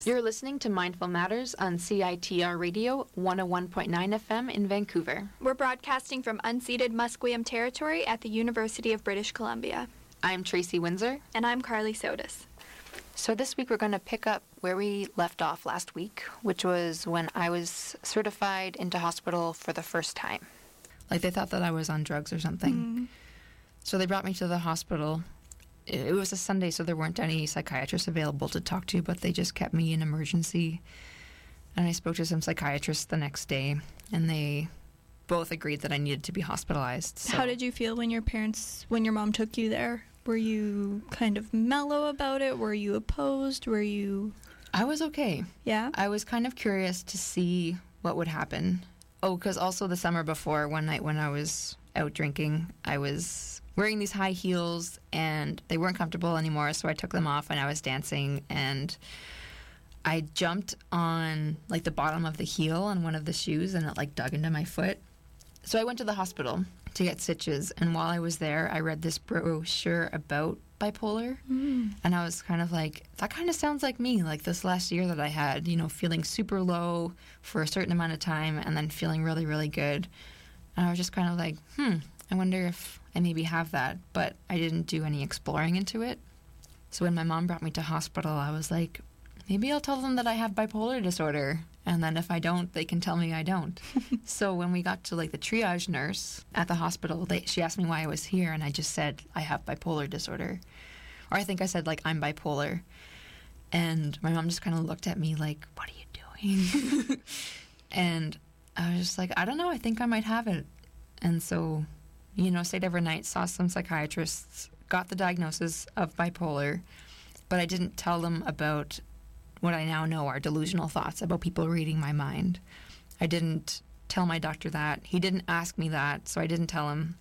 You're listening to Mindful Matters on CITR Radio 101.9 FM in Vancouver. We're broadcasting from unceded Musqueam territory at the University of British Columbia. I'm Tracy Windsor. And I'm Carly Sotis. So this week we're going to pick up where we left off last week, which was when I was certified into hospital for the first time. Like they thought that I was on drugs or something. So they brought me to the hospital. It was a Sunday, so there weren't any psychiatrists available to talk to, but they just kept me in emergency. And I spoke to some psychiatrists the next day, and they both agreed that I needed to be hospitalized. So. How did you feel when your mom took you there? Were you kind of mellow about it? Were you opposed? I was okay. Yeah? I was kind of curious to see what would happen. Oh, because also the summer before, one night when I was out drinking, I was wearing these high heels and they weren't comfortable anymore, so I took them off and I was dancing and I jumped on like the bottom of the heel on one of the shoes and it like dug into my foot. So I went to the hospital to get stitches, and while I was there I read this brochure about bipolar and I was kind of like, that kind of sounds like me, like this last year that I had, feeling super low for a certain amount of time and then feeling really, really good. And I was just kind of like, I wonder if I maybe have that, but I didn't do any exploring into it. So when my mom brought me to hospital, I was like, maybe I'll tell them that I have bipolar disorder, and then if I don't, they can tell me I don't. So when we got to like the triage nurse at the hospital, she asked me why I was here, and I just said I have bipolar disorder. Or I think I said like I'm bipolar. And my mom just kind of looked at me like, what are you doing? And I was just like, I don't know, I think I might have it. And so, stayed overnight, saw some psychiatrists, got the diagnosis of bipolar, but I didn't tell them about what I now know are delusional thoughts about people reading my mind. I didn't tell my doctor that. He didn't ask me that, so I didn't tell him.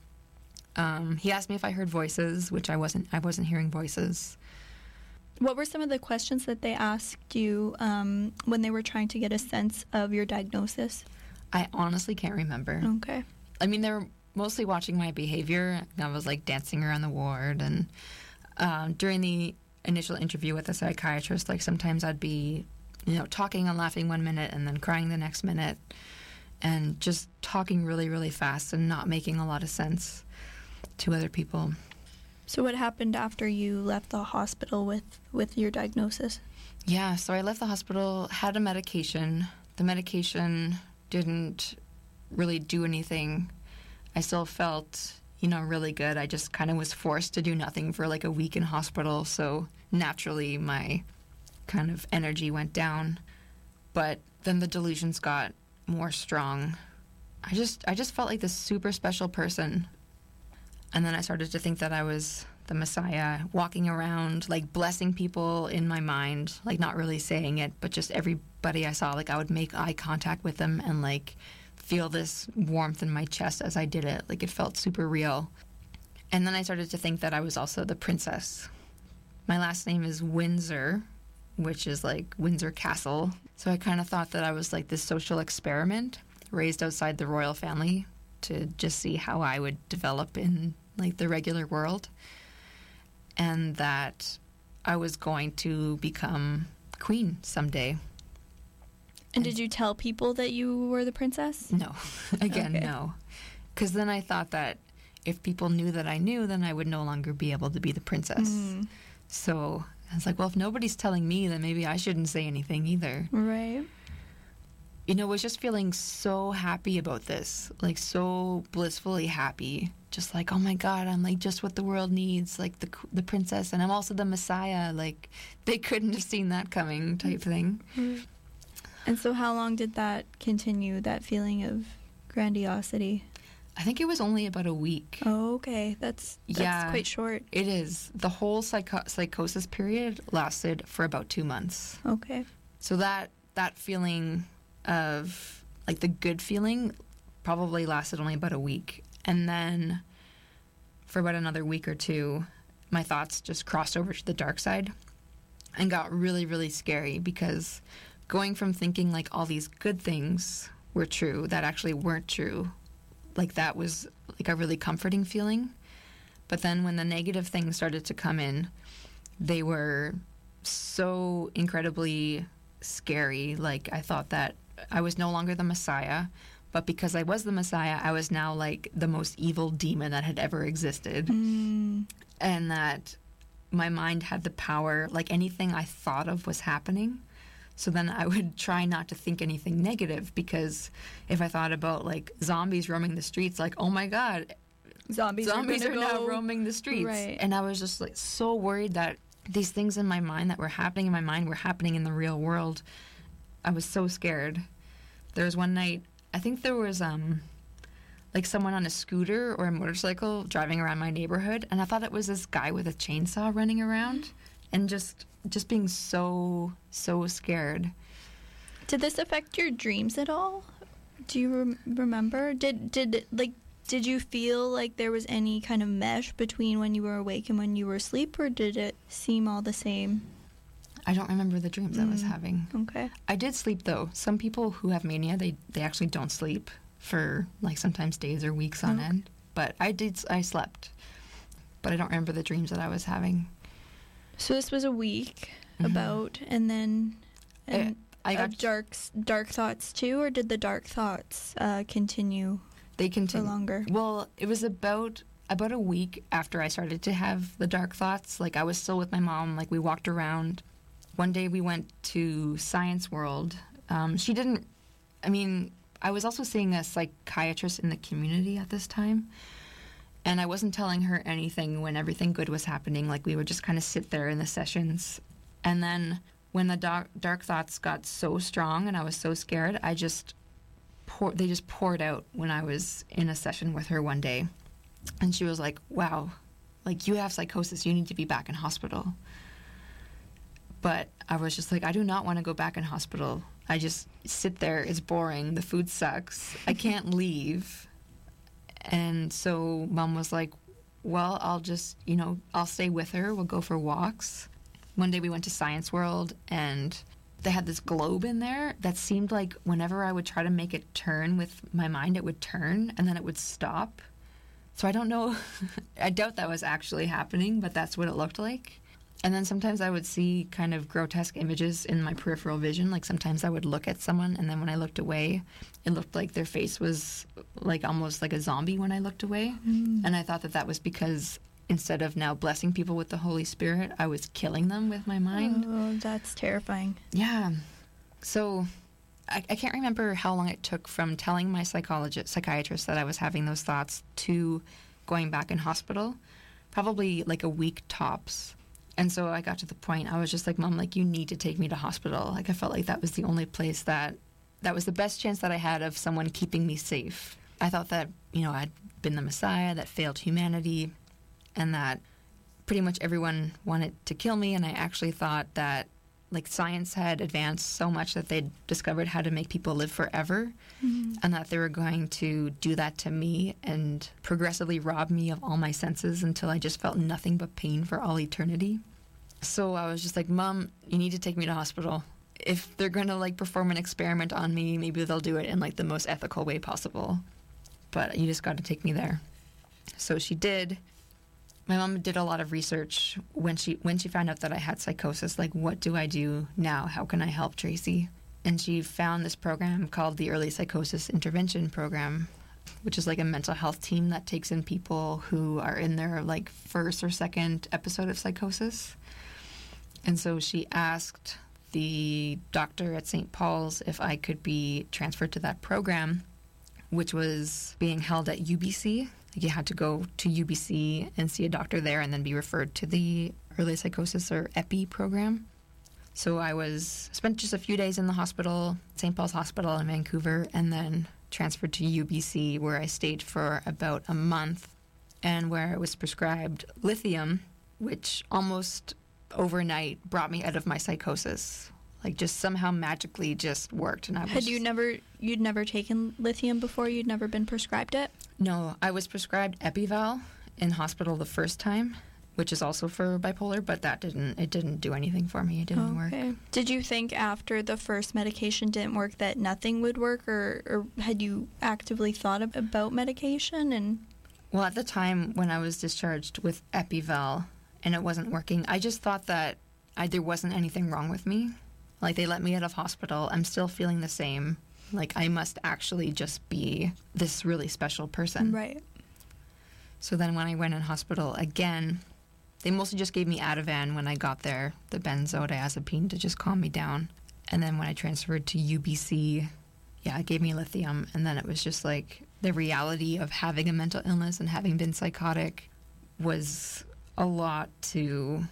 He asked me if I heard voices, which I wasn't hearing voices. What were some of the questions that they asked you when they were trying to get a sense of your diagnosis? I honestly can't remember. Okay. I mean, they were mostly watching my behavior. I was like dancing around the ward, and during the initial interview with the psychiatrist, like sometimes I'd be, talking and laughing one minute and then crying the next minute, and just talking really, really fast and not making a lot of sense to other people. So what happened after you left the hospital with your diagnosis? Yeah, so I left the hospital, had a medication. The medication didn't really do anything. I still felt, really good. I just kind of was forced to do nothing for like a week in hospital, so naturally my kind of energy went down. But then the delusions got more strong. I just felt like this super special person. And then I started to think that I was the Messiah, walking around, like blessing people in my mind, like not really saying it, but just everybody I saw, like I would make eye contact with them and like feel this warmth in my chest as I did it. Like it felt super real. And then I started to think that I was also the princess. My last name is Windsor, which is like Windsor Castle. So I kind of thought that I was like this social experiment raised outside the royal family to just see how I would develop in like the regular world, and that I was going to become queen someday. And did you tell people that you were the princess? No. Again, Okay. No. Because then I thought that if people knew that I knew, then I would no longer be able to be the princess. So I was like, well, if nobody's telling me, then maybe I shouldn't say anything either. Right. Was just feeling so happy about this, like so blissfully happy. Just like, oh my God, I'm like just what the world needs, like the princess, and I'm also the Messiah. Like they couldn't have seen that coming type thing. And so how long did that continue, that feeling of grandiosity? I think it was only about a week. Oh, okay. That's quite short. It is. The whole psychosis period lasted for about 2 months. Okay. So that feeling of, like the good feeling, probably lasted only about a week. And then for about another week or two, my thoughts just crossed over to the dark side and got really, really scary, because going from thinking like all these good things were true that actually weren't true, like that was like a really comforting feeling. But then when the negative things started to come in, they were so incredibly scary. Like, I thought that I was no longer the Messiah, but because I was the Messiah, I was now like the most evil demon that had ever existed. And that my mind had the power, like anything I thought of was happening. So then I would try not to think anything negative, because if I thought about like zombies roaming the streets, like, oh my God, Zombies are now roaming the streets. Right. And I was just like so worried that these things in my mind that were happening in my mind were happening in the real world. I was so scared. There was one night, I think there was like someone on a scooter or a motorcycle driving around my neighborhood, and I thought it was this guy with a chainsaw running around, and just being so scared. Did this affect your dreams at all? Do you remember? Did you feel like there was any kind of mesh between when you were awake and when you were asleep, or did it seem all the same? I don't remember the dreams I was having. Okay. I did sleep, though. Some people who have mania, they actually don't sleep for like sometimes days or weeks on end. But I slept. But I don't remember the dreams that I was having. So this was a week about, and then I got dark thoughts too, or did the dark thoughts continue? They continued for longer. Well, it was about a week after I started to have the dark thoughts. Like, I was still with my mom. Like, we walked around. One day we went to Science World. She didn't. I mean, I was also seeing a psychiatrist in the community at this time. And I wasn't telling her anything when everything good was happening. Like, we would just kind of sit there in the sessions. And then when the dark thoughts got so strong and I was so scared, they just poured out when I was in a session with her one day. And she was like, wow, like, you have psychosis. You need to be back in hospital. But I was just like, I do not want to go back in hospital. I just sit there. It's boring. The food sucks. I can't leave. And so Mom was like, well, I'll just, I'll stay with her. We'll go for walks. One day we went to Science World, and they had this globe in there that seemed like whenever I would try to make it turn with my mind, it would turn, and then it would stop. So I don't know. I doubt that was actually happening, but that's what it looked like. And then sometimes I would see kind of grotesque images in my peripheral vision. Like, sometimes I would look at someone, and then when I looked away, it looked like their face was like almost like a zombie when I looked away. And I thought that was because instead of now blessing people with the Holy Spirit, I was killing them with my mind. Oh, that's terrifying. Yeah. So I can't remember how long it took from telling my psychiatrist that I was having those thoughts to going back in hospital. Probably like a week tops. And so I got to the point, I was just like, Mom, like, you need to take me to hospital. Like, I felt like that was the only place that was the best chance that I had of someone keeping me safe. I thought that, I'd been the Messiah that failed humanity, and that pretty much everyone wanted to kill me. And I actually thought that, like, science had advanced so much that they'd discovered how to make people live forever, and that they were going to do that to me and progressively rob me of all my senses until I just felt nothing but pain for all eternity. So I was just like, Mom, you need to take me to hospital. If they're going to, like, perform an experiment on me, maybe they'll do it in, like, the most ethical way possible. But you just got to take me there. So she did. My mom did a lot of research when she found out that I had psychosis. Like, what do I do now? How can I help Tracy? And she found this program called the Early Psychosis Intervention Program, which is like a mental health team that takes in people who are in their, like, first or second episode of psychosis. And so she asked the doctor at St. Paul's if I could be transferred to that program, which was being held at UBC. Like, you had to go to UBC and see a doctor there and then be referred to the early psychosis or EPI program. So I spent just a few days in the hospital, St. Paul's Hospital in Vancouver, and then transferred to UBC, where I stayed for about a month, and where I was prescribed lithium, which almost overnight brought me out of my psychosis. Like, just somehow magically just worked. And You'd never taken lithium before? You'd never been prescribed it? No, I was prescribed Epival in hospital the first time, which is also for bipolar, but it didn't do anything for me. It didn't work. Did you think after the first medication didn't work that nothing would work, or had you actively thought about medication? Well, at the time when I was discharged with Epival and it wasn't working, I just thought that there wasn't anything wrong with me. Like, they let me out of hospital. I'm still feeling the same. Like, I must actually just be this really special person. Right. So then when I went in hospital again, they mostly just gave me Ativan when I got there, the benzodiazepine to just calm me down. And then when I transferred to UBC, yeah, it gave me lithium. And then it was just like the reality of having a mental illness and having been psychotic was a lot to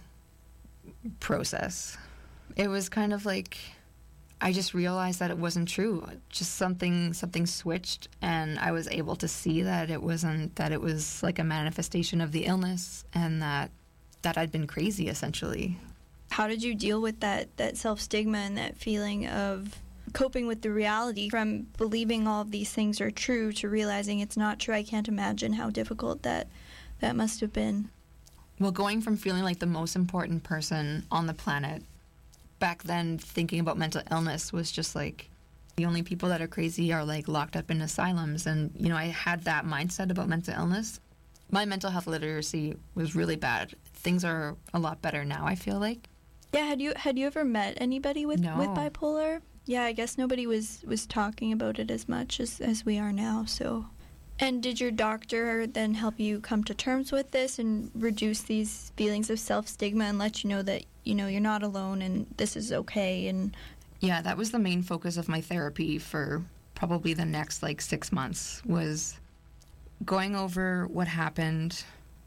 process. It was kind of like I just realized that it wasn't true. Just something switched, and I was able to see that it wasn't, that it was like a manifestation of the illness, and that I'd been crazy, essentially. How did you deal with that self-stigma and that feeling of coping with the reality from believing all of these things are true to realizing it's not true? I can't imagine how difficult that must have been. Well, going from feeling like the most important person on the planet, back then thinking about mental illness was just like the only people that are crazy are like locked up in asylums. And, you know, I had that mindset about mental illness. My mental health literacy was really bad. Things are a lot better now, I feel like. Yeah, had you ever met anybody with bipolar? Yeah, I guess nobody was talking about it as much as we are now, so. And did your doctor then help you come to terms with this and reduce these feelings of self-stigma and let you know that, you know, you're not alone and this is okay? And yeah, that was the main focus of my therapy for probably the next, 6 months, was going over what happened,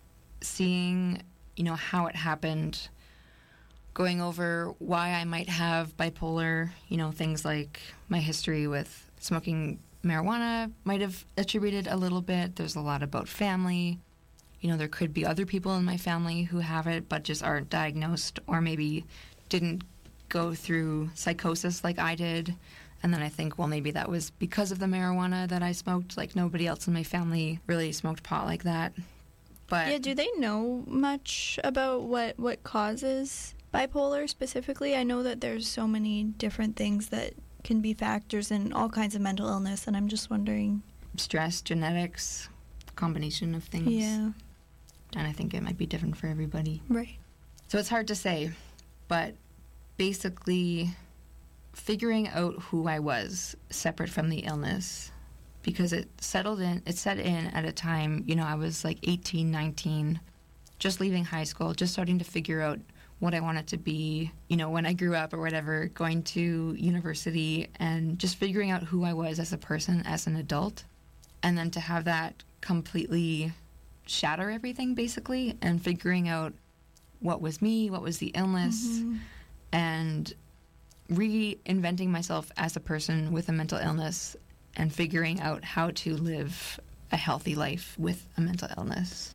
seeing, you know, how it happened, going over why I might have bipolar, you know, things like my history with smoking marijuana might have attributed a little bit. There's a lot about family. You know, there could be other people in my family who have it but just aren't diagnosed, or maybe didn't go through psychosis like I did. And then I think, well, maybe that was because of the marijuana that I smoked. Like, nobody else in my family really smoked pot like that. But yeah, do they know much about what causes bipolar specifically? I know that there's so many different things that can be factors in all kinds of mental illness, and I'm just wondering. Stress, genetics, combination of things. Yeah. And I think it might be different for everybody. Right. So it's hard to say, but basically figuring out who I was separate from the illness, because it set in at a time, you know, I was like 18, 19, just leaving high school, just starting to figure out what I wanted to be, you know, when I grew up or whatever, going to university and just figuring out who I was as a person, as an adult. And then to have that completely shatter everything, basically, and figuring out what was me, what was the illness, and reinventing myself as a person with a mental illness and figuring out how to live a healthy life with a mental illness.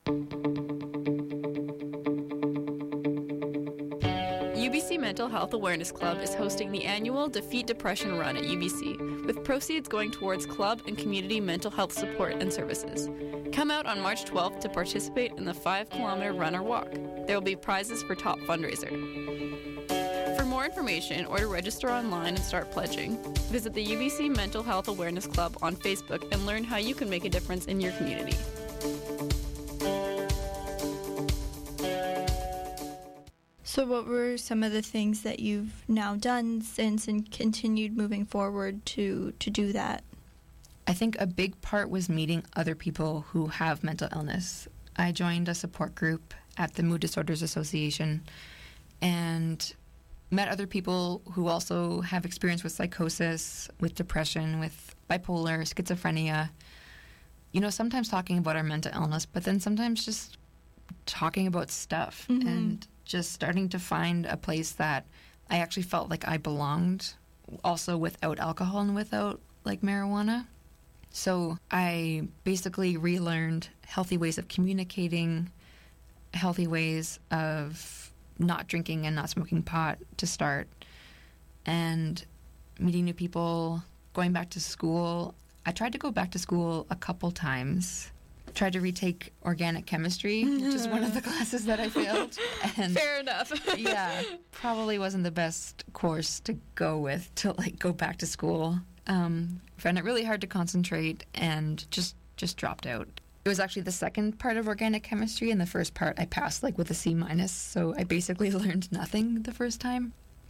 UBC Mental Health Awareness Club is hosting the annual Defeat Depression Run at UBC, with proceeds going towards club and community mental health support and services. Come out on March 12th to participate in the 5-kilometer run or walk. There will be prizes for top fundraiser. For more information or to register online and start pledging, visit the UBC Mental Health Awareness Club on Facebook and learn how you can make a difference in your community. So what were some of the things that you've now done since and continued moving forward to do that? I think a big part was meeting other people who have mental illness. I joined a support group at the Mood Disorders Association and met other people who also have experience with psychosis, with depression, with bipolar, schizophrenia. You know, sometimes talking about our mental illness, but then sometimes just talking about stuff and just starting to find a place that I actually felt like I belonged, also without alcohol and without, like, marijuana. So I basically relearned healthy ways of communicating, healthy ways of not drinking and not smoking pot to start, and meeting new people, going back to school. I tried to go back to school a couple times. Tried to retake organic chemistry, which is one of the classes that I failed. And Fair enough. yeah, probably wasn't the best course to go with to, like, go back to school. Found it really hard to concentrate and just dropped out. It was actually the second part of organic chemistry, and the first part I passed, like, with a C-. So I basically learned nothing the first time.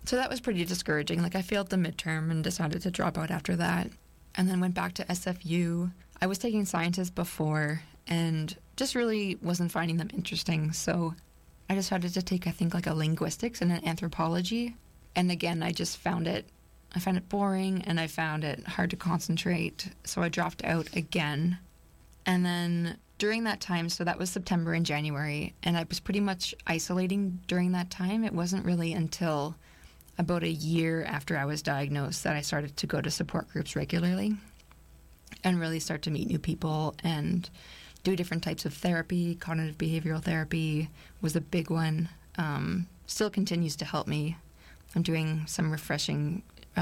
So that was pretty discouraging. Like, I failed the midterm and decided to drop out after that. And then went back to SFU. I was taking sciences before and just really wasn't finding them interesting. So I decided to take, I think, like a linguistics and an anthropology. And again, I found it boring and I found it hard to concentrate. So I dropped out again. And then during that time, so that was September and January, and I was pretty much isolating during that time. It wasn't really until about a year after I was diagnosed that I started to go to support groups regularly and really start to meet new people and do different types of therapy. Cognitive behavioral therapy was a big one. Still continues to help me. I'm doing some refresher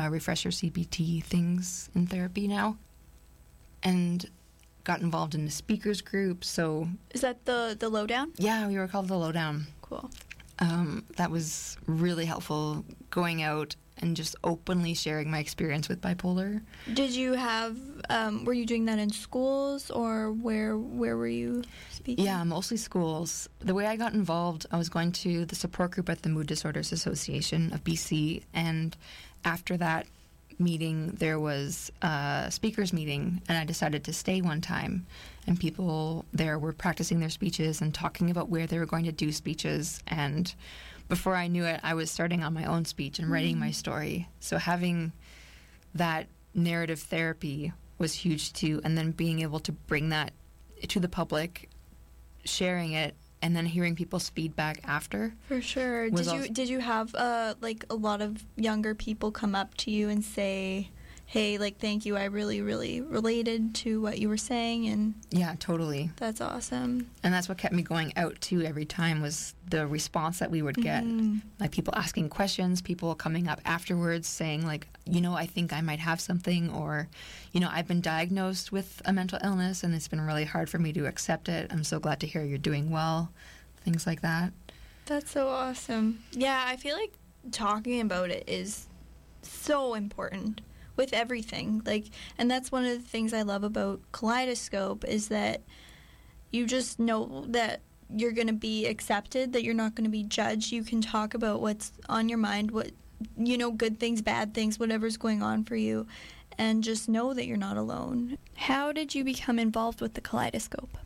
CBT things in therapy now. And got involved in the speakers group. So Is that the lowdown? yeah, we were called the Lowdown. Cool. That was really helpful, going out and just openly sharing my experience with bipolar. Did you have, were you doing that in schools or where were you speaking? Yeah, mostly schools. The way I got involved, I was going to the support group at the Mood Disorders Association of BC, and after that meeting, there was a speakers meeting, and I decided to stay one time, and people there were practicing their speeches and talking about where they were going to do speeches, and before I knew it, I was starting on my own speech and writing my story. So having that narrative therapy was huge too, and then being able to bring that to the public, sharing it, and then hearing people's feedback after. For sure. Did you have like a lot of younger people come up to you and say, hey, like, thank you, I really, really related to what you were saying? And yeah, totally. that's awesome. And that's what kept me going out too every time, was the response that we would get. Like, people asking questions, people coming up afterwards saying, like, I think I might have something, or, I've been diagnosed with a mental illness and it's been really hard for me to accept it. I'm so glad to hear you're doing well. Things like that. That's so awesome. Yeah, I feel like talking about it is so important with everything. Like, and that's one of the things I love about Kaleidoscope, is that you just know that you're going to be accepted, that you're not going to be judged. You can talk about what's on your mind, what, good things, bad things, whatever's going on for you, and just know that you're not alone. How did you become involved with the Kaleidoscope?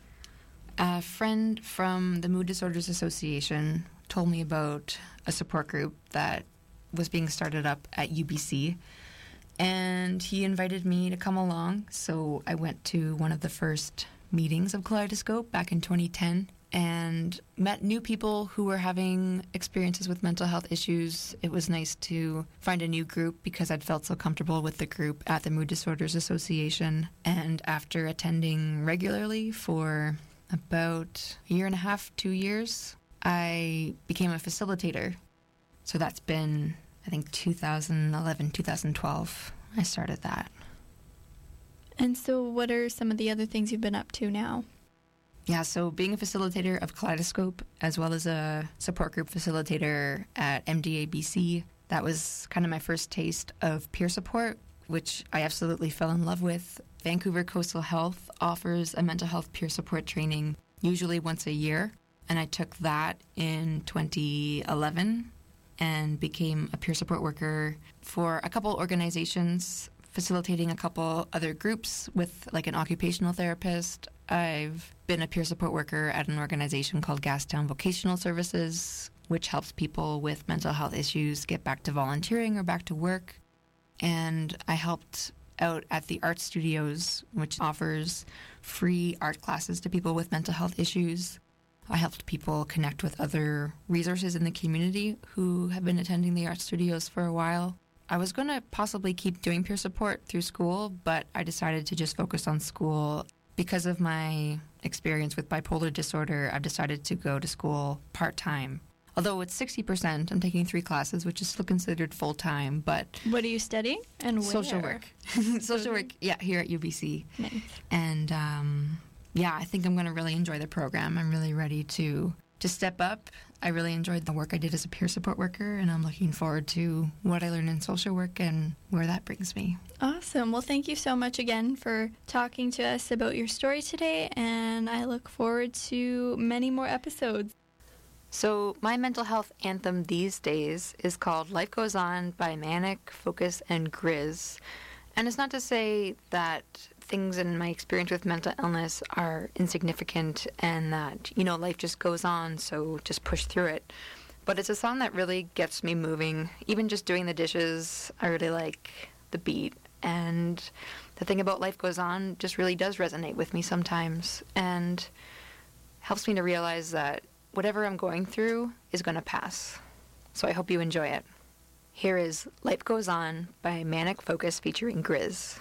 A friend from the Mood Disorders Association told me about a support group that was being started up at UBC, and he invited me to come along. So I went to one of the first meetings of Kaleidoscope back in 2010 and met new people who were having experiences with mental health issues. It was nice to find a new group because I'd felt so comfortable with the group at the Mood Disorders Association. And after attending regularly for about a year and a half, 2 years, I became a facilitator. So that's been, I think, 2011, 2012, I started that. And so what are some of the other things you've been up to now? Yeah, so being a facilitator of Kaleidoscope, as well as a support group facilitator at MDA BC, that was kind of my first taste of peer support, which I absolutely fell in love with. Vancouver Coastal Health offers a mental health peer support training usually once a year, and I took that in 2011 and became a peer support worker for a couple organizations, facilitating a couple other groups with like an occupational therapist. I've been a peer support worker at an organization called Gastown Vocational Services, which helps people with mental health issues get back to volunteering or back to work. And I helped out at the Art Studios, which offers free art classes to people with mental health issues. I helped people connect with other resources in the community who have been attending the Art Studios for a while. I was going to possibly keep doing peer support through school, but I decided to just focus on school. Because of my experience with bipolar disorder, I've decided to go to school part-time. Although it's 60%, I'm taking 3 classes, which is still considered full-time, but... What are you studying and where? Social work. Social work, yeah, here at UBC. Nice. And, I think I'm going to really enjoy the program. I'm really ready to step up. I really enjoyed the work I did as a peer support worker, and I'm looking forward to what I learned in social work and where that brings me. Awesome. Well, thank you so much again for talking to us about your story today, and I look forward to many more episodes. So, my mental health anthem these days is called Life Goes On by Manic, Focus, and Grizz. And it's not to say that things in my experience with mental illness are insignificant and that, life just goes on, so just push through it. But it's a song that really gets me moving. Even just doing the dishes, I really like the beat. And the thing about Life Goes On just really does resonate with me sometimes and helps me to realize that whatever I'm going through is going to pass. So I hope you enjoy it. Here is Life Goes On by Manic Focus featuring Grizz.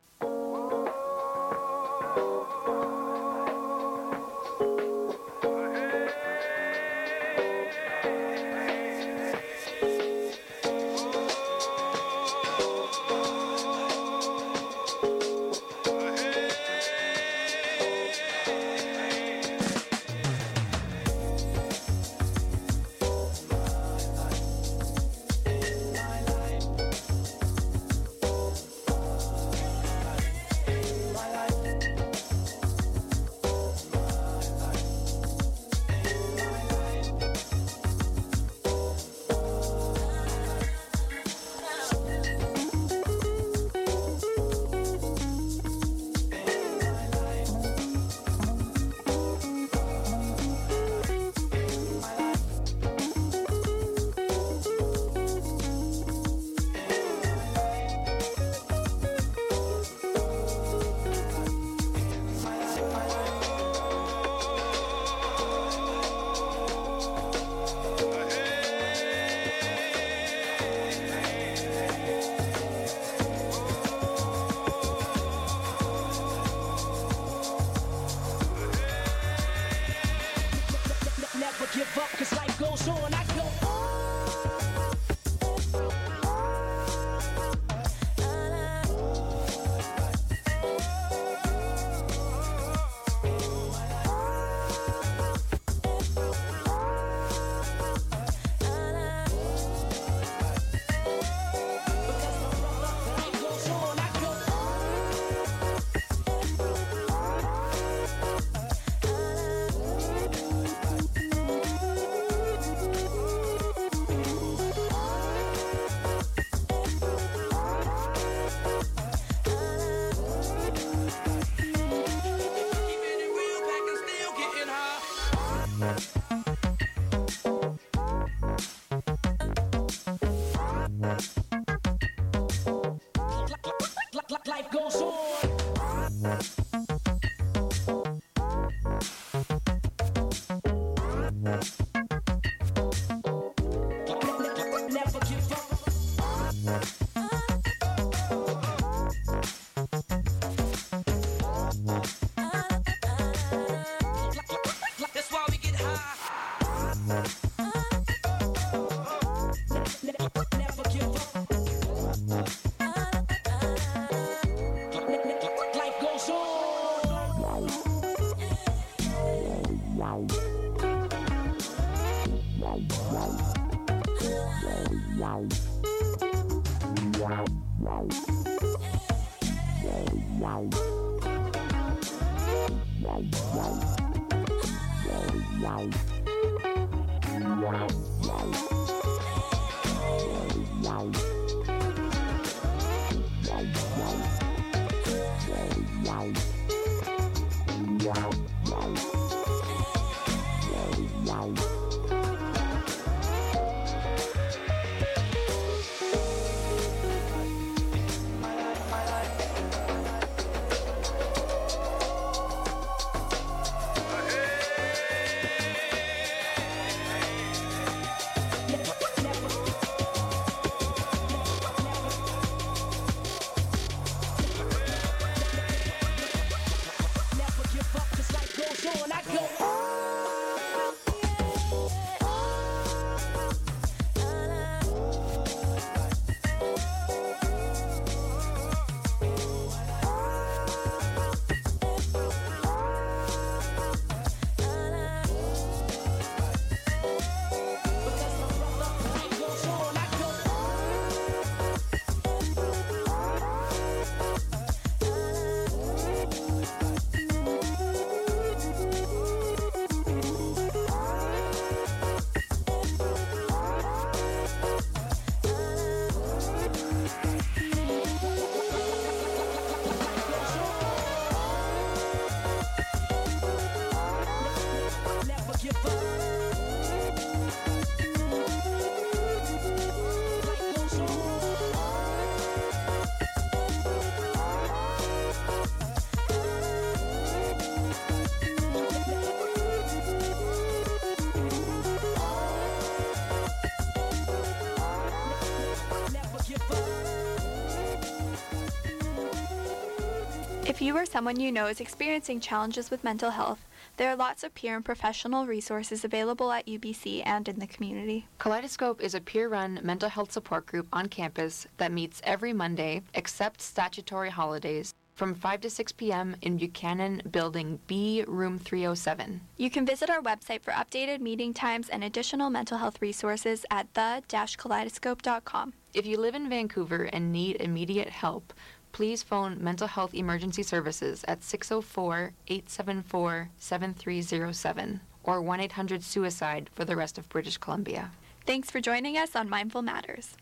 Give up, cause life goes on. I go life goes on. Never give up. That's why we get high. Never give up. Life goes on. If you or someone you know is experiencing challenges with mental health, there are lots of peer and professional resources available at UBC and in the community. Kaleidoscope is a peer-run mental health support group on campus that meets every Monday, except statutory holidays, from 5 to 6 p.m. in Buchanan Building B, Room 307. You can visit our website for updated meeting times and additional mental health resources at the-kaleidoscope.com. If you live in Vancouver and need immediate help, please phone Mental Health Emergency Services at 604-874-7307 or 1-800-SUICIDE for the rest of British Columbia. Thanks for joining us on Mindful Matters.